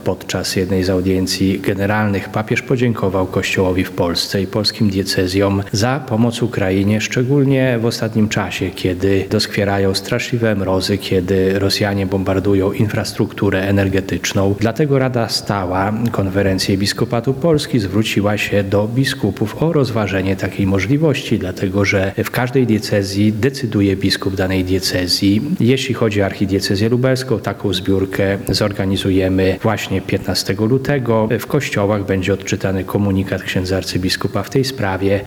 Podczas jednej z audiencji generalnych papież podziękował Kościołowi w Polsce i polskim diecezjom za pomoc Ukrainie, szczególnie w ostatnim czasie, kiedy doskwierają straszliwe mrozy, kiedy Rosjanie bombardują infrastrukturę energetyczną. Dlatego Rada Stała Konferencji Episkopatu Polski zwróciła się do biskupów o rozważenie takiej możliwości, dlatego że w każdej diecezji decyduje biskup danej diecezji. Jeśli chodzi o archidiecezję lubelską, taką zbiórkę zorganizujemy właśnie 15 lutego. W kościołach będzie odczytany komunikat księdza arcybiskupa w tej sprawie.